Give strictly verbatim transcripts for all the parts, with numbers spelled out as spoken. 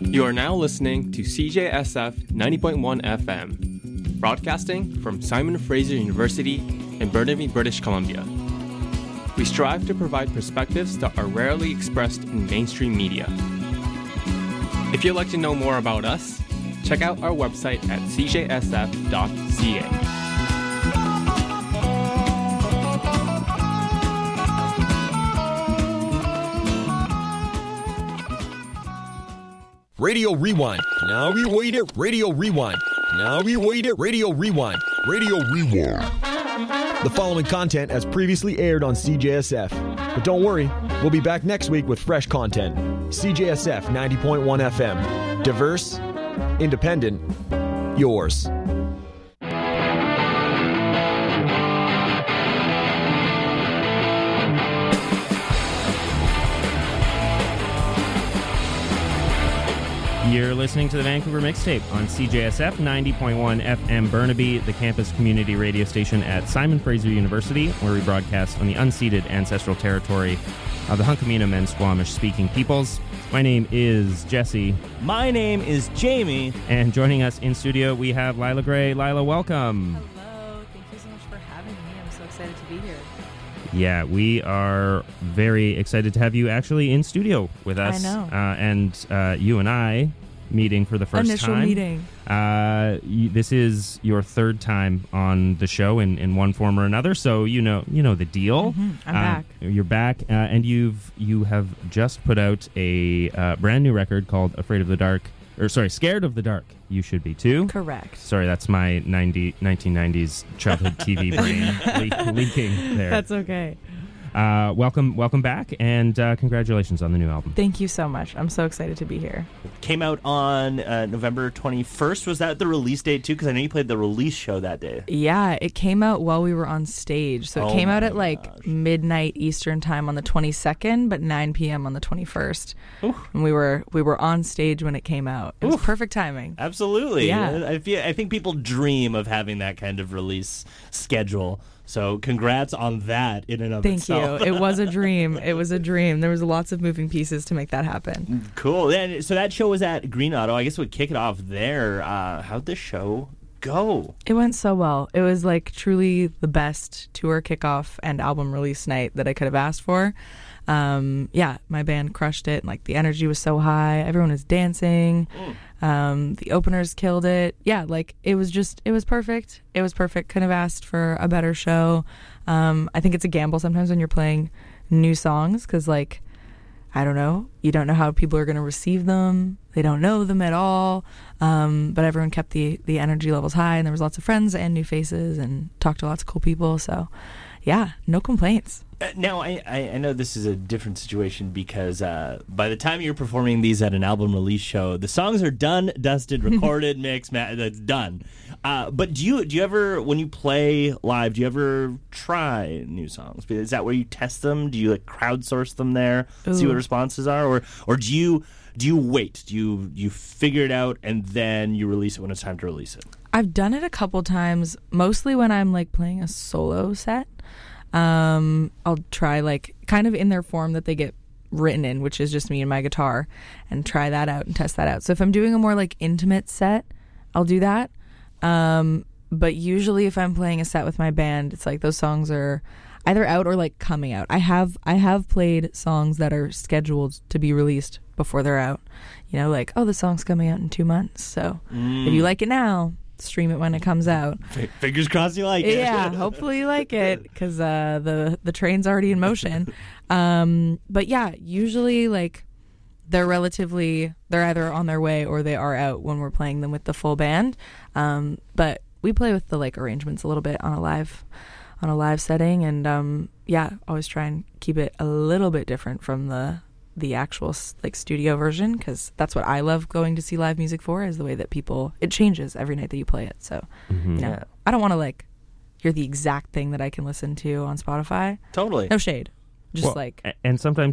You are now listening to C J S F ninety point one F M, broadcasting from Simon Fraser University in Burnaby, British Columbia. We strive to provide perspectives that are rarely expressed in mainstream media. If you'd like to know more about us, check out our website at c j s f dot c a. Radio Rewind. Now we wait it. Radio Rewind. Now we wait it. Radio Rewind. Radio Rewind. The following content has previously aired on C J S F. But don't worry, we'll be back next week with fresh content. C J S F ninety point one F M. Diverse, independent, yours. You're listening to the Vancouver Mixtape on C J S F ninety point one F M Burnaby, the campus community radio station at Simon Fraser University, where we broadcast on the unceded ancestral territory of the Hunkaminam and Squamish-speaking peoples. My name is Jesse. My name is Jamie. And joining us in studio, we have Lila Gray. Lila, welcome. Hello. Thank you so much for having me. I'm so excited to be here. Yeah, we are very excited to have you actually in studio with us. I know. Uh, and uh, you and I meeting for the first Initial time. meeting. Uh, you, this is your third time on the show in, in one form or another, so you know you know the deal. Mm-hmm. I'm uh, back. You're back, uh, and you've you have just put out a uh, brand new record called "Afraid of the Dark," or sorry, "Scared of the Dark." You should be too. Correct. Sorry, that's my ninety, nineteen nineties childhood T V brain le- leaking there. That's okay. Uh, welcome, welcome back, and uh, congratulations on the new album. Thank you so much. I'm so excited to be here. Came out on uh, November twenty-first. Was that the release date, too? Because I know you played the release show that day. Yeah, it came out while we were on stage. So it Oh came out my at like gosh. midnight Eastern time on the twenty-second, but nine p.m. on the twenty-first. Oof. And we were we were on stage when it came out. It was Oof. perfect timing. Absolutely. Yeah. I, feel, I think people dream of having that kind of release schedule. So congrats on that in and of Thank itself. you. It was a dream. It was a dream. There was lots of moving pieces to make that happen. Cool. And so that show was at Green Auto. I guess we'd kick it off there. Uh, how'd the show go? It went so well. It was like truly the best tour kickoff and album release night that I could have asked for. Um, yeah, my band crushed it. Like the energy was so high. Everyone was dancing. Mm. Um, the openers killed it. Yeah, like it was just, it was perfect. It was perfect. Couldn't have asked for a better show. Um, I think it's a gamble sometimes when you're playing new songs because like, I don't know, you don't know how people are going to receive them. They don't know them at all. Um, but everyone kept the, the energy levels high and there was lots of friends and new faces and talked to lots of cool people. So yeah, no complaints. Uh, now, I, I, I know this is a different situation because uh, by the time you're performing these at an album release show, the songs are done, dusted, recorded, mixed, ma- that's done. Uh, but do you do you ever, when you play live, do you ever try new songs? Is that where you test them? Do you like crowdsource them there, Ooh. see what responses are, or or do you do you wait? Do you you figure it out and then you release it when it's time to release it? I've done it a couple times, mostly when I'm like playing a solo set. Um, I'll try like kind of in their form that they get written in, which is just me and my guitar, and try that out and test that out. So if I'm doing a more like intimate set, I'll do that. Um, but usually if I'm playing a set with my band, it's like those songs are either out or like coming out. I have I have played songs that are scheduled to be released before they're out. You know, like, oh, the song's coming out in two months. So Mm. if you like it now, stream it when it comes out. F- fingers crossed you like it. Yeah, hopefully you like it because uh, the the train's already in motion. Um, but yeah, usually like they're relatively they're either on their way or they are out when we're playing them with the full band. Um, but we play with the like arrangements a little bit on a live on a live setting, and um, yeah, always try and keep it a little bit different from the the actual like studio version because that's what I love going to see live music for, is the way that people, it changes every night that you play it. So Mm-hmm. you know, Yeah. I don't want to like hear the exact thing that I can listen to on Spotify. Totally. No shade, just Well, like a- and sometimes you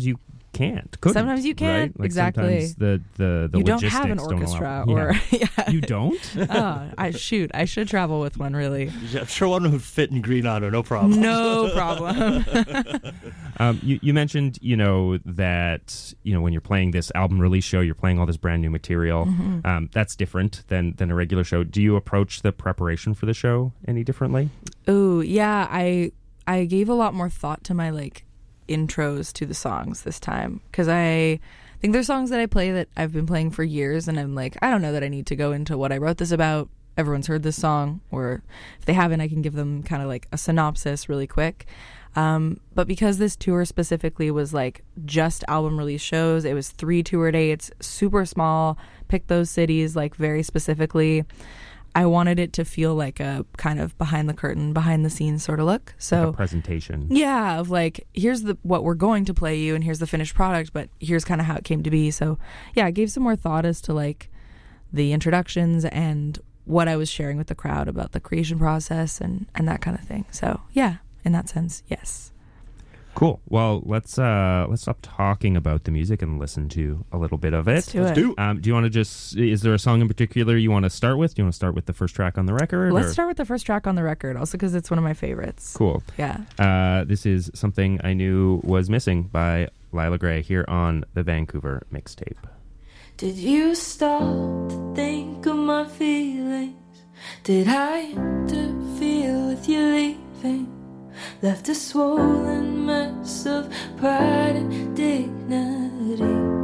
can't. Couldn't, Sometimes you can't. Right? Like Exactly. Sometimes the the the you don't logistics have an don't orchestra, allow- or Yeah. yeah. You don't? Oh, I shoot. I should travel with one. Really, I'm sure one would fit in Green Auto, no problem. no problem. Um, you, you mentioned, you know, that, you know, when you're playing this album release show, you're playing all this brand new material. Mm-hmm. Um, that's different than, than a regular show. Do you approach the preparation for the show any differently? Ooh, yeah. I I gave a lot more thought to my like intros to the songs this time, because I think there's songs that I play that I've been playing for years, and I'm like, I don't know that I need to go into what I wrote this about. Everyone's heard this song, or if they haven't, I can give them kind of like a synopsis really quick. Um, but because this tour specifically was like just album release shows, it was three tour dates, super small, picked those cities like very specifically. I wanted it to feel like a kind of behind the curtain, behind the scenes sort of look. So Like a presentation. yeah, of like, here's the what we're going to play you, and here's the finished product, but here's kind of how it came to be. So yeah, I gave some more thought as to like the introductions and what I was sharing with the crowd about the creation process and, and that kind of thing. So yeah, in that sense, yes. Cool. Well, let's uh, let's stop talking about the music and listen to a little bit of it. Let's do Let's it. do Um, do you want to just? Is there a song in particular you want to start with? Do you want to start with the first track on the record? Let's or? start with the first track on the record, also because it's one of my favorites. Cool. Yeah. Uh, this is Something I Knew Was Missing by Lila Gray here on the Vancouver Mixtape. Did you stop to think of my feelings? Did I interfere with you leaving? Left a swollen mess of pride and dignity,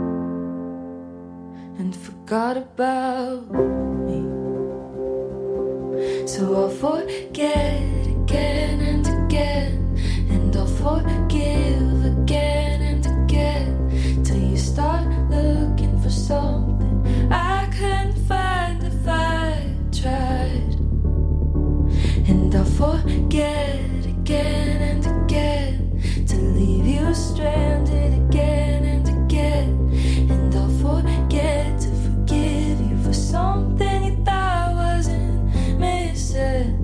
and forgot about me. So I'll forget again and again, and I'll forgive again and again, till you start looking for something I couldn't find if I tried. And I'll forget again and again, to leave you stranded again and again. And I'll forget to forgive you for something you thought wasn't missing,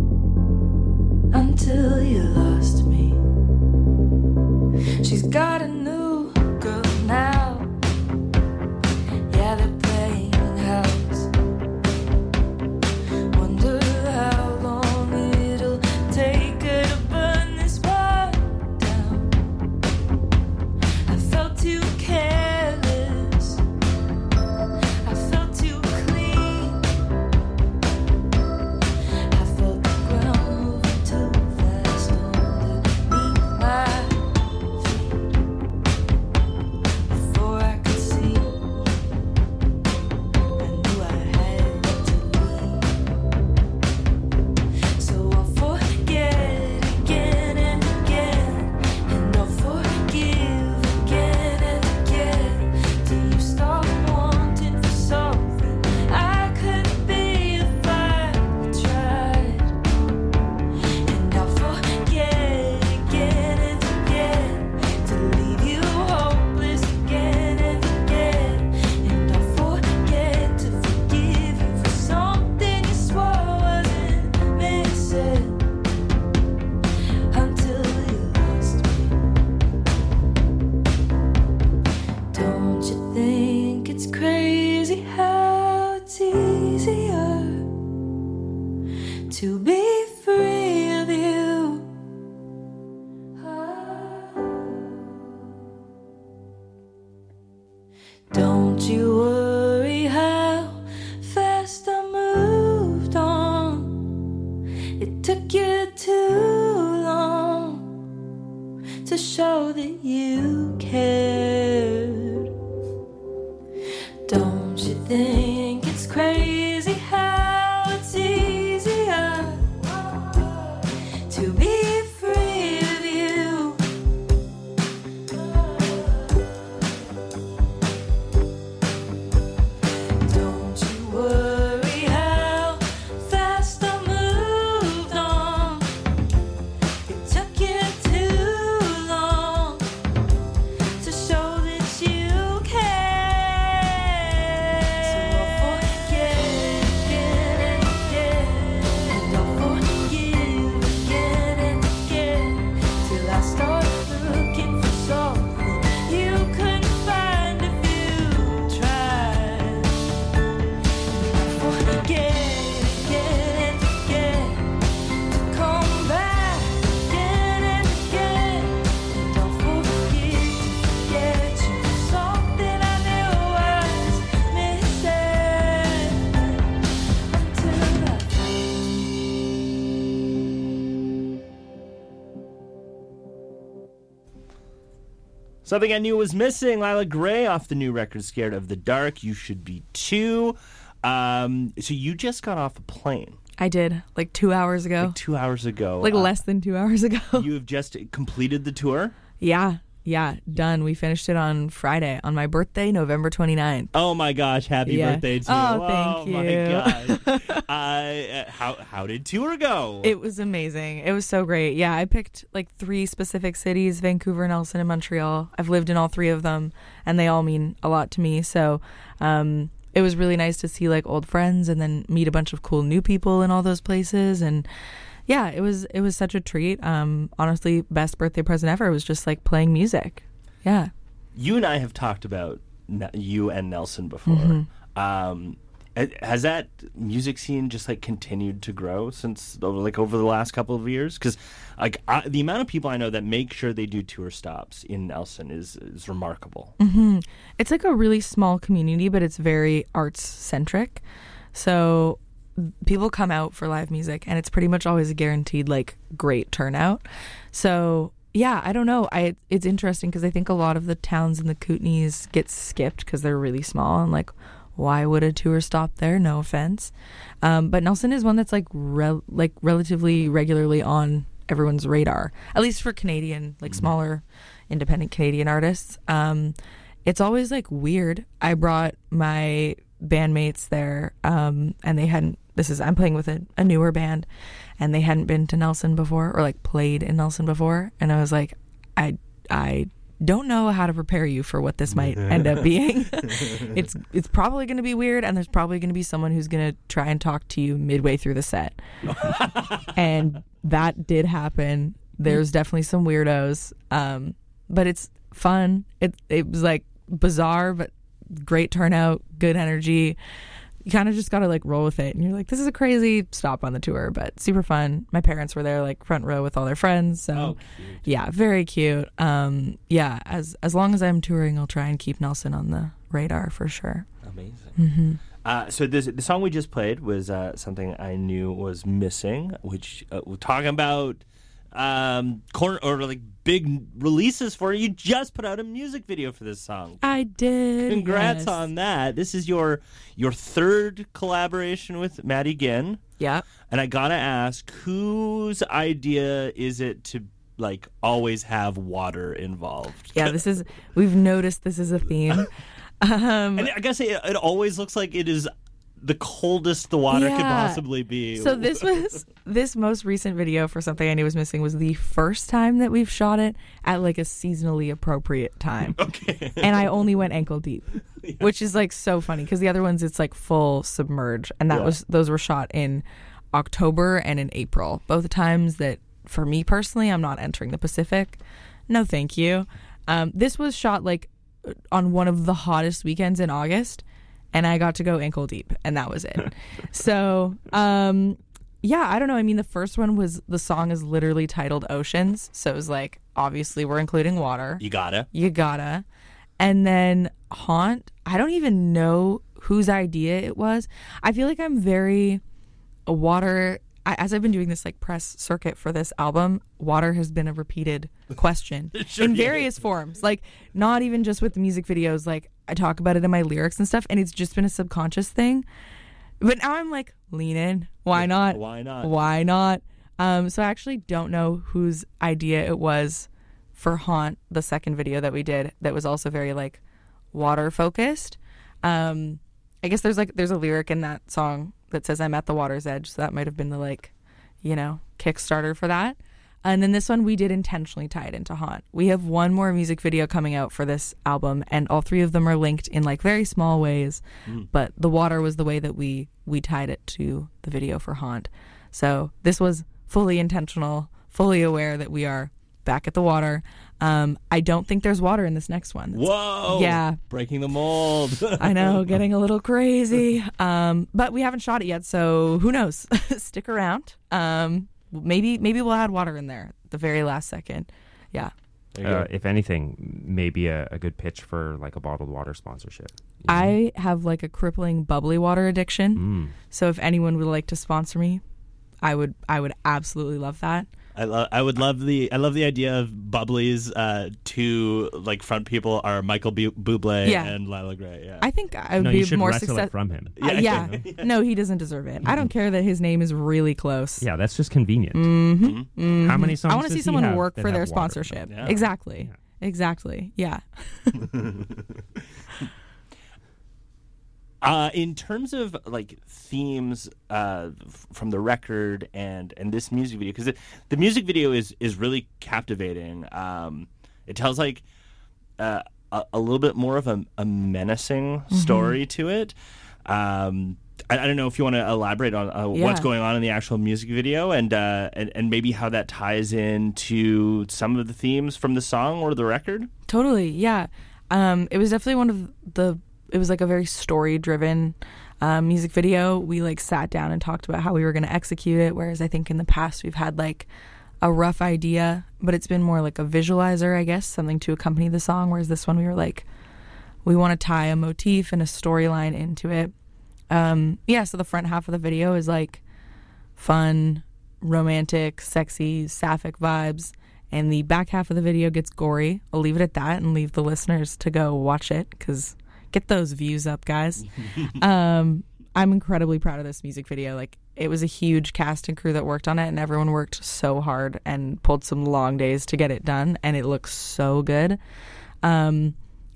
until you lost me. She's got a new girl now. Yeah, they're playing house. Wonder how long it'll take her to burn this one down. I felt too careless, I felt too clean, I felt the ground moving too fast underneath my feet. Before I could see, I knew I had to leave. So I'll forget again and again, and I'll forgive again and again, till you stop wanting for something I couldn't be if I tried. And I'll forget again and again, to leave you hopeless again and again. And I'll forget to forgive you for something you swore wasn't missing, until you lost me. Don't you think it's crazy how it's easier to be free of you? Don't you worry how fast I moved on. It took you too long to show that you cared. Don't you think it's crazy how it's easier to be free of you? Don't you worry how fast I moved on. It took you too long to show that you care. So I'll forget Something I Knew Was Missing, Lila Gray off the new record, Scared of the Dark. You Should Be Too. Um, so you just got off a plane I did, like two hours ago. like two hours ago. Like Uh, less than two hours ago. You have just completed the tour? yeah, yeah, done. We finished it on Friday, on my birthday, November twenty-ninth. Oh my gosh, happy Yeah. birthday to Oh, you. thank oh my you. gosh. uh, how, how did tour go? It was amazing. It was so great. Yeah, I picked like three specific cities, Vancouver, Nelson, and Montreal. I've lived in all three of them, and they all mean a lot to me. So um, it was really nice to see like old friends and then meet a bunch of cool new people in all those places. And yeah, it was it was such a treat. Um, honestly, best birthday present ever was just like playing music. Yeah. You and I have talked about N- you and Nelson before. Mm-hmm. Um, ha- has that music scene just like continued to grow since over, like over the last couple of years? Because like I, the amount of people I know that make sure they do tour stops in Nelson is is remarkable. Mm-hmm. It's like a really small community, but it's very arts centric. So people come out for live music, and it's pretty much always a guaranteed like great turnout. So yeah, I don't know. I it's interesting because I think a lot of the towns in the Kootenays get skipped because they're really small, and like, why would a tour stop there? No offense, um, but Nelson is one that's like rel- like relatively regularly on everyone's radar, at least for Canadian, like smaller independent Canadian artists. Um, it's always like weird. I brought my bandmates there, um, and they hadn't. This is I'm playing with a, a newer band, and they hadn't been to Nelson before or like played in Nelson before, and I was like, I I don't know how to prepare you for what this might end up being. it's it's probably going to be weird, and there's probably going to be someone who's going to try and talk to you midway through the set, and that did happen. There's definitely some weirdos, um, but it's fun. It it was like bizarre, but great turnout, good energy. You kind of just got to like roll with it, and you're like, this is a crazy stop on the tour, but super fun. My parents were there like front row with all their friends, so Oh, cute. yeah, very cute. Um, yeah, as as long as I'm touring, I'll try and keep Nelson on the radar for sure. Amazing. Mm-hmm. Uh, so this, the song we just played was uh, Something I Knew Was Missing, which uh, we're talking about um, corner or like big releases for. You just put out a music video for this song. I did. Congrats yes. on that. This is your your third collaboration with Maddie Ginn. Yeah. And I gotta ask, whose idea is it to like always have water involved? Yeah, this is. We've noticed this is a theme. Um, And I guess it, it always looks like it is the coldest the water could Yeah. possibly be. So this was this most recent video for Something I Knew Was Missing was the first time that we've shot it at like a seasonally appropriate time. Okay. And I only went ankle deep, which is like so funny because the other ones it's like full submerge, and that Yeah. was those were shot in October and in April, both times that for me personally I'm not entering the Pacific. No, thank you. Um, this was shot like on one of the hottest weekends in August, and I got to go ankle deep, and that was it. So, um, yeah, I don't know. I mean, the first one was, the song is literally titled Oceans. So it was like, obviously we're including water. You gotta. You gotta. And then Haunt, I don't even know whose idea it was. I feel like I'm very a water. I, as I've been doing this like press circuit for this album, water has been a repeated question Sure, in yeah. various forms. Like not even just with the music videos. Like I talk about it in my lyrics and stuff, and it's just been a subconscious thing. But now I'm like, lean in. Why not? Why not? Why not? Um, so I actually don't know whose idea it was for Haunt, the second video that we did, that was also very like water focused. Um, I guess there's like there's a lyric in that song that says I'm at the water's edge, so that might have been the like, you know, Kickstarter for that. And then this one we did intentionally tie it into Haunt. We have one more music video coming out for this album, and all three of them are linked in like very small ways. Mm. But the water was the way that we we tied it to the video for Haunt. So this was fully intentional, fully aware that we are back at the water. Um, I don't think there's water in this next one. That's- Whoa! Yeah. Breaking the mold. I know, getting a little crazy. Um, but we haven't shot it yet, so who knows? Stick around. Um, maybe maybe we'll add water in there at the very last second. Yeah. There you Uh, go. if anything, maybe a, a good pitch for like a bottled water sponsorship. I have like a crippling bubbly water addiction. Mm. So if anyone would like to sponsor me, I would I would absolutely love that. I love. I would love the. I love the idea of Bubbly's uh, two like front people are Michael Bu- Bublé Yeah. and Lila Gray. Yeah. I think I would No, be you should more wrestle it successful. from him. Uh, Yeah. yeah. No, he doesn't deserve it. I don't care that his name is really close. Yeah, that's just convenient. Mm-hmm. How many songs I want to does see he someone have work that for have their water? sponsorship. Yeah. Exactly. Yeah. Exactly. Yeah. Uh, in terms of like themes uh, f- from the record and, and this music video, because the music video is is really captivating. Um, it tells like uh, a, a little bit more of a, a menacing story to it. Um, I, I don't know if you want to elaborate on uh, what's Yeah. going on in the actual music video and, uh, and and maybe how that ties into some of the themes from the song or the record. Totally. Yeah. Um, it was definitely one of the. It was like a very story-driven um, music video. We like sat down and talked about how we were going to execute it. Whereas I think in the past we've had like a rough idea, but it's been more like a visualizer, I guess, something to accompany the song. Whereas this one we were like, we want to tie a motif and a storyline into it. Um, yeah. So the front half of the video is like fun, romantic, sexy, sapphic vibes. And the back half of the video gets gory. I'll leave it at that and leave the listeners to go watch it because get those views up, guys. um, I'm incredibly proud of this music video. Like, it was a huge cast and crew that worked on it, and everyone worked so hard and pulled some long days to get it done, and it looks so good. Um,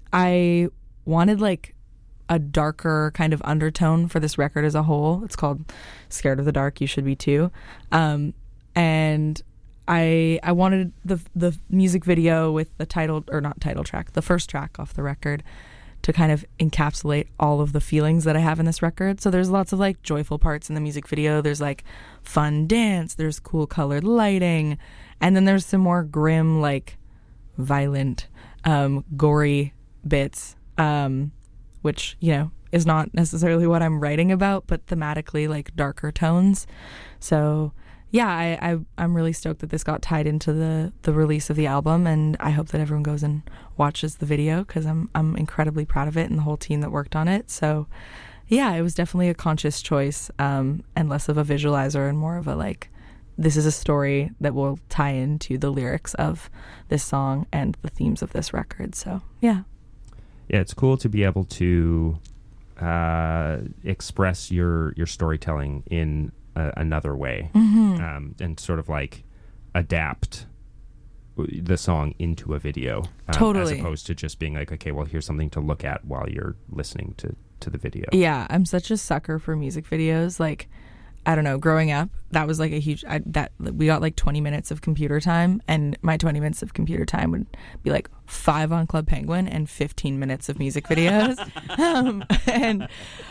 I wanted, like, a darker kind of undertone for this record as a whole. It's called Scared of the Dark, You Should Be Too. Um, and I I wanted the the music video with the title, or not title track, the first track off the record, to kind of encapsulate all of the feelings that I have in this record. So there's lots of like joyful parts in the music video. There's like fun dance, there's cool colored lighting, and then there's some more grim, like violent, um, gory bits, um, which, you know, is not necessarily what I'm writing about, but thematically like darker tones. So yeah, I, I, I'm really stoked that this got tied into the, the release of the album, and I hope that everyone goes and watches the video because I'm I'm incredibly proud of it and the whole team that worked on it. So, yeah, it was definitely a conscious choice, um, and less of a visualizer and more of a like, this is a story that will tie into the lyrics of this song and the themes of this record. So, yeah. Yeah, it's cool to be able to uh, express your your storytelling in a, another way, Mm-hmm. um, and sort of like adapt the song into a video, um, Totally. as opposed to just being like, okay, well, here's something to look at while you're listening to to the video. Yeah, I'm such a sucker for music videos. Like, I don't know, growing up, that was like a huge, I, that we got like twenty minutes of computer time, and my twenty minutes of computer time would be like five on Club Penguin and fifteen minutes of music videos. um, and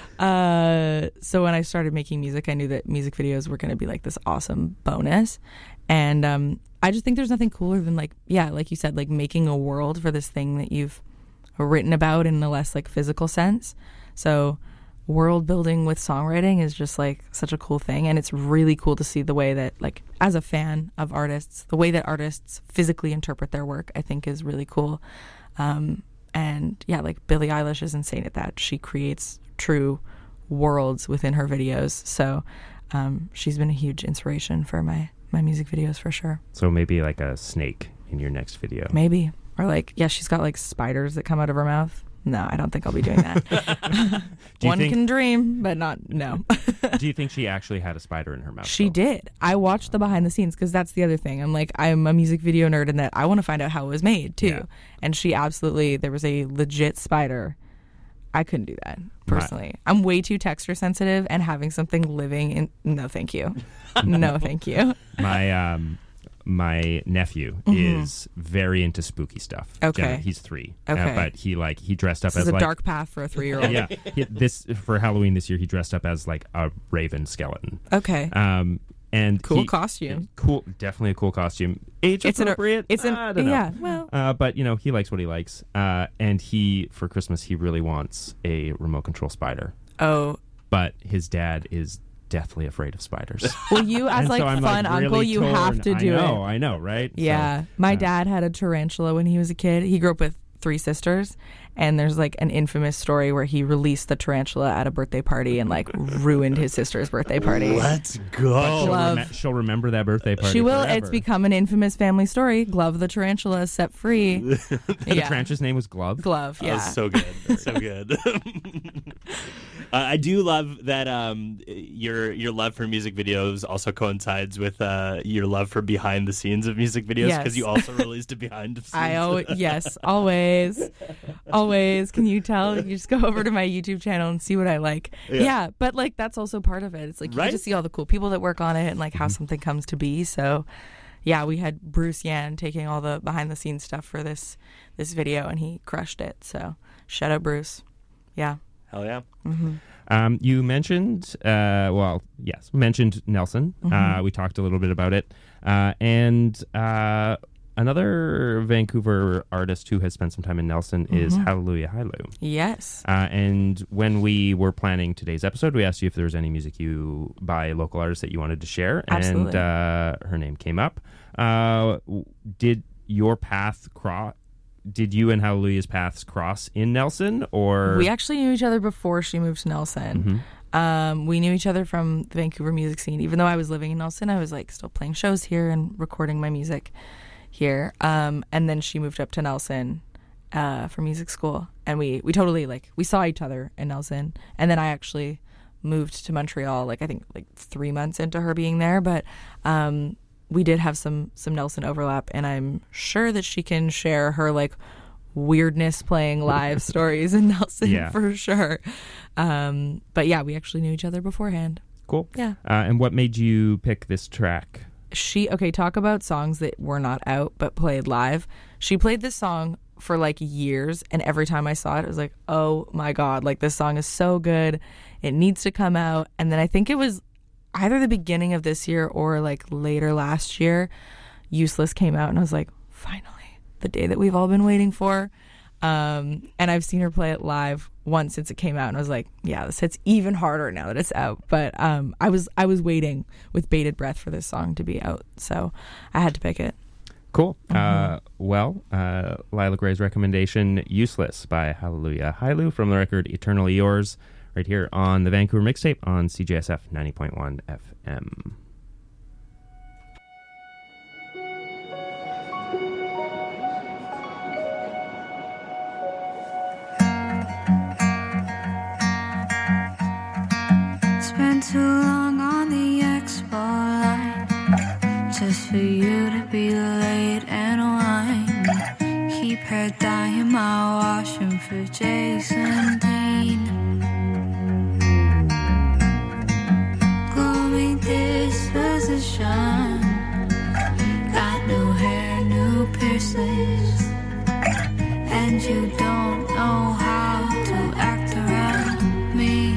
uh, so when I started making music, I knew that music videos were going to be like this awesome bonus. And um, I just think there's nothing cooler than like, yeah, like you said, like making a world for this thing that you've written about in a less like physical sense. So world building with songwriting is just like such a cool thing, and it's really cool to see the way that, like, as a fan of artists, the way that artists physically interpret their work, I think is really cool. Um, and yeah, like Billie Eilish is insane at that. She creates true worlds within her videos. So um, she's been a huge inspiration for my my music videos for sure. So maybe like a snake in your next video. Maybe. Or like, yeah, she's got like spiders that come out of her mouth. No, I don't think I'll be doing that. you One think- can dream, but not, no. Do you think she actually had a spider in her mouth? She though? did. I watched the behind the scenes because that's the other thing. I'm like, I'm a music video nerd in that I want to find out how it was made too. Yeah. And she absolutely, there was a legit spider. I couldn't do that personally. I'm way too texture sensitive, and having something living in, no, thank you. No, thank you. My um, my nephew Mhm. is very into spooky stuff. Okay. Yeah, he's three. Okay. Uh, but he like he dressed up This as is a like dark path for a three year old. yeah. He, this for Halloween this year he dressed up as like a raven skeleton. Okay. Um, and Cool he- costume. Cool, definitely a cool costume. Age It's an- appropriate. It's an, I don't know. yeah, well, Uh, but you know he likes what he likes. Uh, and he for Christmas he really wants a remote control spider. oh, But his dad is deathly afraid of spiders. well, you as And like so I'm, fun like, uncle, really you torn. have to do I know, it. I know, right? Yeah. So, My uh, dad had a tarantula when he was a kid. He grew up with three sisters, and there's like an infamous story where he released the tarantula at a birthday party and like ruined his sister's birthday party. Let's go. She'll, Glove. rem- she'll remember that birthday party. She will. forever. It's become an infamous family story. Glove the tarantula is set free. The yeah. tarantulas name was Glove. Glove. Yeah. Oh, so good, so good. uh, I do love that um, your your love for music videos also coincides with uh, your love for behind the scenes of music videos because Yes. you also released a behind the scenes. I always, yes, always, always. Can you tell? You just go over to my YouTube channel and see what I like. Yeah. Yeah, but like that's also part of it. It's like you Right? get to see all the cool people that work on it and like how something comes to be. So, yeah, we had Bruce Yan taking all the behind the scenes stuff for this this video, and he crushed it. So, shout out Bruce. Yeah. Hell yeah. Um, you mentioned, uh, well, yes, mentioned Nelson. Uh, we talked a little bit about it. Uh, and uh, another Vancouver artist who has spent some time in Nelson is Hallelujah Hailu. Yes. Uh, and when we were planning today's episode, we asked you if there was any music you by local artists that you wanted to share. Absolutely. And uh, her name came up. Uh, w- did your path cross? Did you and Hallelujah's paths cross in Nelson, or We actually knew each other before she moved to Nelson. Um, we knew each other from the Vancouver music scene. Even though I was living in Nelson, I was like still playing shows here and recording my music here. Um, and then she moved up to Nelson uh, for music school, and we we totally like we saw each other in Nelson. And then I actually moved to Montreal, like I think like three months into her being there, but. Um, we did have some some Nelson overlap, and I'm sure that she can share her like weirdness playing live stories in Nelson Yeah. for sure. Um, but yeah, we actually knew each other beforehand. cool? Yeah. Uh, and what made you pick this track? She okay, talk about songs that were not out but played live. She played this song for like years, and every time I saw it, it was like, oh my god, like this song is so good. It needs to come out. And then I think it was either the beginning of this year or like later last year, Useless came out, and I was like, finally, the day that we've all been waiting for. Um, and I've seen her play it live once since it came out, and I was like, yeah, this hits even harder now that it's out. But um, I was I was waiting with bated breath for this song to be out, so I had to pick it. Cool. Uh, well, uh, Lilac Ray's recommendation, Useless by Hallelujah Hailu from the record Eternally Yours, right here on the Vancouver Mixtape on C J S F ninety point one F M. Spent too long on the expo line just for you to be late and wine. Keep her dying, my washing for Jason Dean. Gloomy disposition, got new hair, new piercings, and you don't know how to act around me.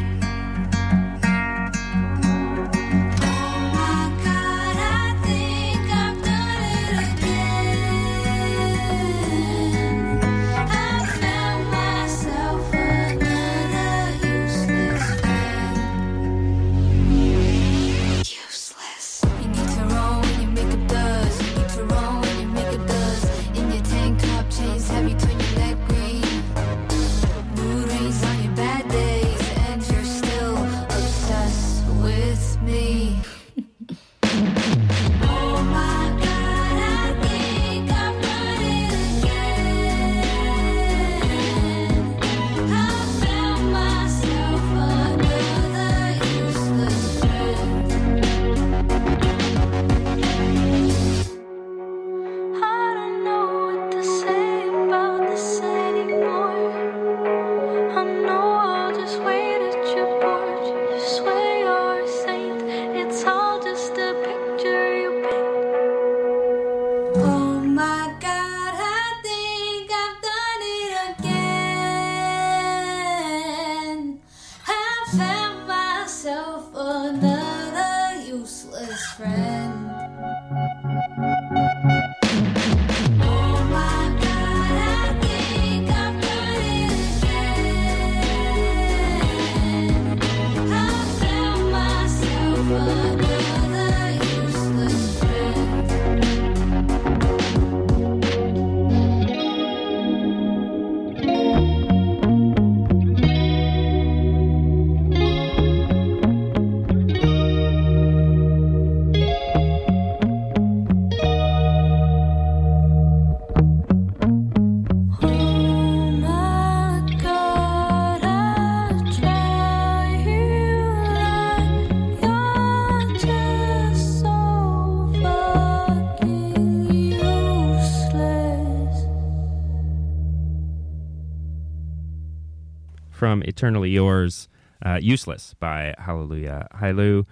from Eternally Yours, uh, Useless by Hallelujah Hailu.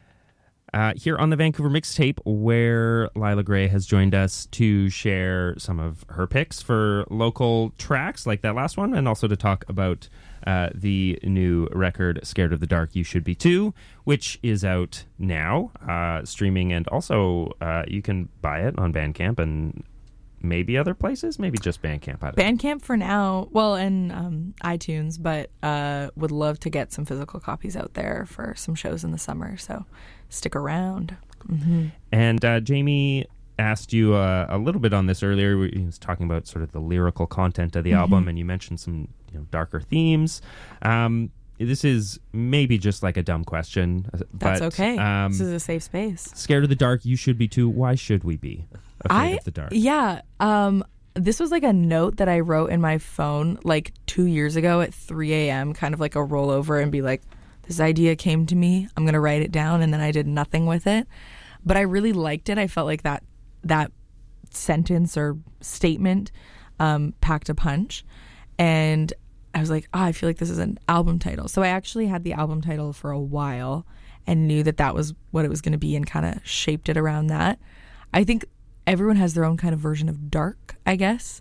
Uh, here on the Vancouver Mixtape, where Lila Gray has joined us to share some of her picks for local tracks like that last one, and also to talk about uh, the new record, Scared of the Dark, You Should Be Too, which is out now, uh, streaming, and also uh, you can buy it on Bandcamp and maybe other places, maybe just Bandcamp. I don't know. Bandcamp for now, well, and um, iTunes, but uh, would love to get some physical copies out there for some shows in the summer, so stick around. Mm-hmm. And uh, Jamie asked you uh, a little bit on this earlier. He was talking about sort of the lyrical content of the mm-hmm. album, and you mentioned some you know, darker themes. Um, this is maybe just like a dumb question. That's but, okay. Um, this is a safe space. Scared of the Dark, You Should Be Too. Why should we be afraid I, of the dark? Yeah. Um, this was like a note that I wrote in my phone like two years ago at three a.m., kind of like a rollover and be like, this idea came to me. I'm going to write it down. And then I did nothing with it. But I really liked it. I felt like that that sentence or statement um, packed a punch. And I was like, oh, I feel like this is an album title. So I actually had the album title for a while and knew that that was what it was going to be and kind of shaped it around that. I think everyone has their own kind of version of dark, I guess.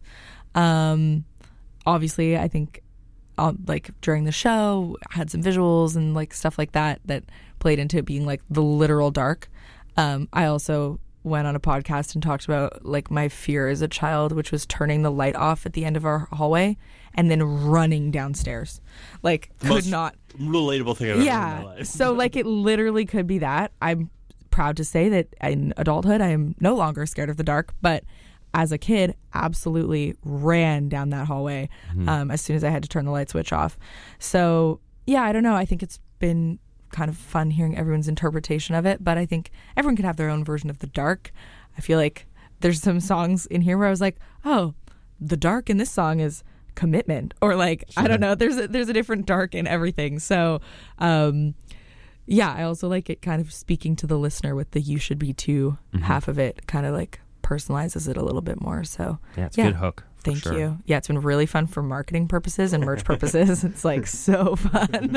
Um, obviously, I think uh, like during the show, I had some visuals and like stuff like that that played into it being like the literal dark. Um, I also went on a podcast and talked about like my fear as a child, which was turning the light off at the end of our hallway and then running downstairs. Like The could most not. relatable thing I've ever Yeah. heard in my life. So like it literally could be that. I'm proud to say that in adulthood I am no longer scared of the dark, but as a kid, absolutely ran down that hallway Mm-hmm. um, as soon as I had to turn the light switch off. So yeah, I don't know. I think it's been kind of fun hearing everyone's interpretation of it, but I think everyone could have their own version of the dark. I feel like there's some songs in here where I was like, oh, the dark in this song is commitment, or like I don't know, there's a, there's a different dark in everything. So um yeah, I also like it kind of speaking to the listener with the you should be too Mm-hmm. half of it, kind of like personalizes it a little bit more. So Yeah, it's yeah. a good hook. for Thank sure. you. Yeah, it's been really fun for marketing purposes and merch purposes. It's like so fun.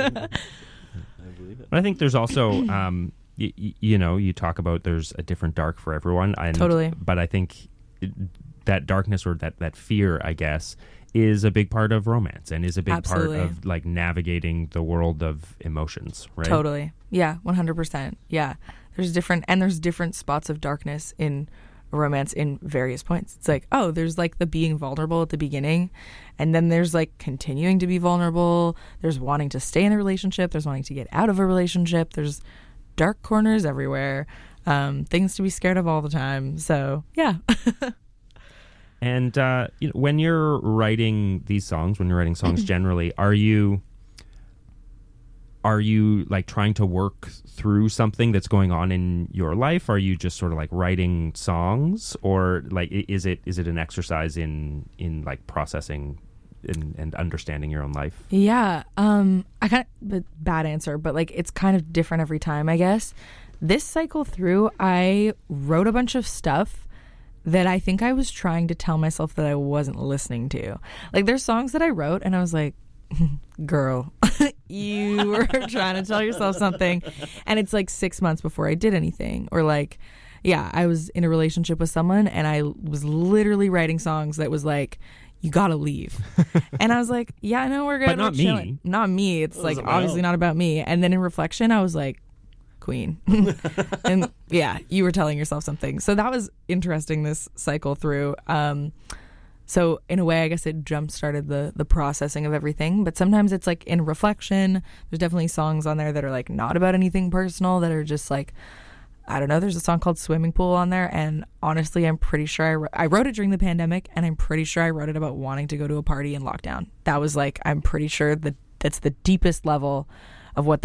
I believe it. But I think there's also, um, y- y- you know, you talk about there's a different dark for everyone. And, Totally. But I think it, that darkness or that, that fear, I guess, is a big part of romance and is a big Absolutely. part of like navigating the world of emotions, right? Totally. Yeah, one hundred percent. Yeah. There's different, and there's different spots of darkness in a romance in various points. It's like, oh, there's like the being vulnerable at the beginning, and then there's like continuing to be vulnerable. There's wanting to stay in a relationship. There's wanting to get out of a relationship. There's dark corners everywhere. Um, things to be scared of all the time. So, yeah. And uh, you know, when you're writing these songs, when you're writing songs generally, are you are you like trying to work through something that's going on in your life? Are you just sort of like writing songs, or like i- is it is it an exercise in in like processing and, and understanding your own life? Yeah, um, I kind of bad answer, but like it's kind of different every time, I guess. This cycle through, I wrote a bunch of stuff that I think I was trying to tell myself that I wasn't listening to. Like there's songs that I wrote and I was like, girl, you were trying to tell yourself something, and it's like six months before I did anything. Or like, yeah, I was in a relationship with someone and I was literally writing songs that was like, you gotta leave. And I was like, yeah, I know we're good. But not we're me. chilling. Not me. It's like wasn't obviously well. not about me. And then in reflection, I was like, queen. And yeah, you were telling yourself something. So that was interesting, this cycle through. Um, so in a way, I guess it jump started the the processing of everything. But sometimes it's like in reflection. There's definitely songs on there that are like not about anything personal, that are just like, I don't know. There's a song called Swimming Pool on there, and honestly, I'm pretty sure I, wr- I wrote it during the pandemic, and I'm pretty sure I wrote it about wanting to go to a party in lockdown. That was like, I'm pretty sure that that's the deepest level of what